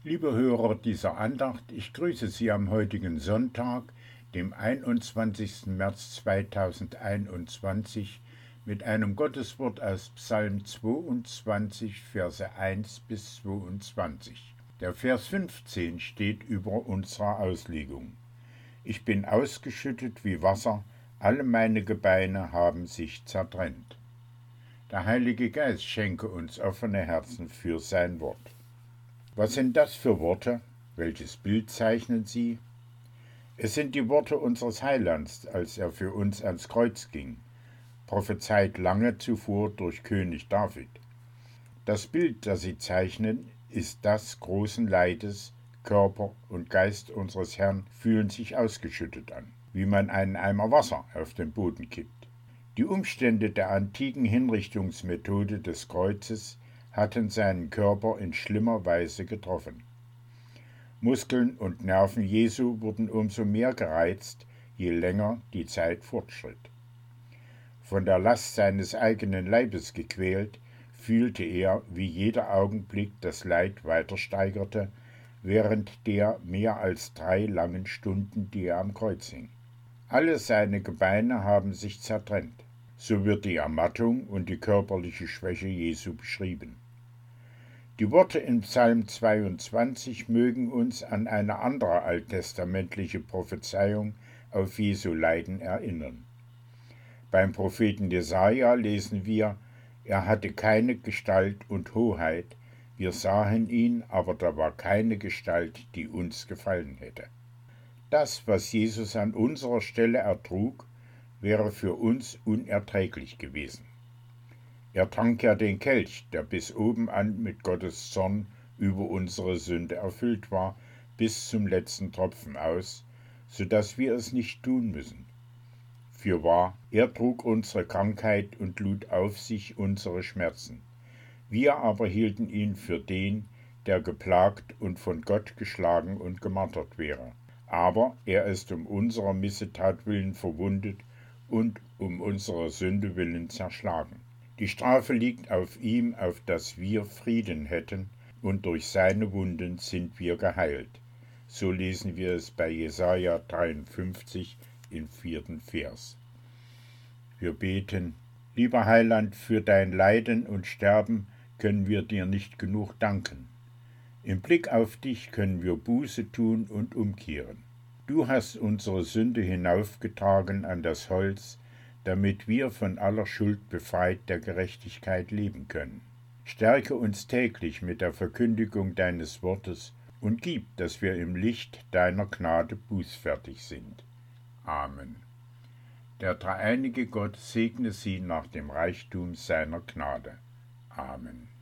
Liebe Hörer dieser Andacht, ich grüße Sie am heutigen Sonntag, dem 21. März 2021, mit einem Gotteswort aus Psalm 22, Verse 1 bis 22. Der Vers 15 steht über unserer Auslegung. Ich bin ausgeschüttet wie Wasser, alle meine Gebeine haben sich zertrennt. Der Heilige Geist schenke uns offene Herzen für sein Wort. Was sind das für Worte? Welches Bild zeichnen sie? Es sind die Worte unseres Heilands, als er für uns ans Kreuz ging, prophezeit lange zuvor durch König David. Das Bild, das sie zeichnen, ist das großen Leides. Körper und Geist unseres Herrn fühlen sich ausgeschüttet an, wie man einen Eimer Wasser auf den Boden kippt. Die Umstände der antiken Hinrichtungsmethode des Kreuzes hatten seinen Körper in schlimmer Weise getroffen. Muskeln und Nerven Jesu wurden umso mehr gereizt, je länger die Zeit fortschritt. Von der Last seines eigenen Leibes gequält, fühlte er, wie jeder Augenblick das Leid weiter steigerte, während der mehr als 3 langen Stunden, die er am Kreuz hing. Alle seine Gebeine haben sich zertrennt. So wird die Ermattung und die körperliche Schwäche Jesu beschrieben. Die Worte in Psalm 22 mögen uns an eine andere alttestamentliche Prophezeiung auf Jesu Leiden erinnern. Beim Propheten Jesaja lesen wir: Er hatte keine Gestalt und Hoheit, wir sahen ihn, aber da war keine Gestalt, die uns gefallen hätte. Das, was Jesus an unserer Stelle ertrug, wäre für uns unerträglich gewesen. Er trank ja den Kelch, der bis oben an mit Gottes Zorn über unsere Sünde erfüllt war, bis zum letzten Tropfen aus, so dass wir es nicht tun müssen. Fürwahr, er trug unsere Krankheit und lud auf sich unsere Schmerzen. Wir aber hielten ihn für den, der geplagt und von Gott geschlagen und gemartert wäre. Aber er ist um unserer Missetat willen verwundet und um unserer Sünde willen zerschlagen. Die Strafe liegt auf ihm, auf dass wir Frieden hätten, und durch seine Wunden sind wir geheilt. So lesen wir es bei Jesaja 53 im 4. Vers. Wir beten: Lieber Heiland, für dein Leiden und Sterben können wir dir nicht genug danken. Im Blick auf dich können wir Buße tun und umkehren. Du hast unsere Sünde hinaufgetragen an das Holz, damit wir von aller Schuld befreit der Gerechtigkeit leben können. Stärke uns täglich mit der Verkündigung deines Wortes und gib, dass wir im Licht deiner Gnade bußfertig sind. Amen. Der dreieinige Gott segne Sie nach dem Reichtum seiner Gnade. Amen.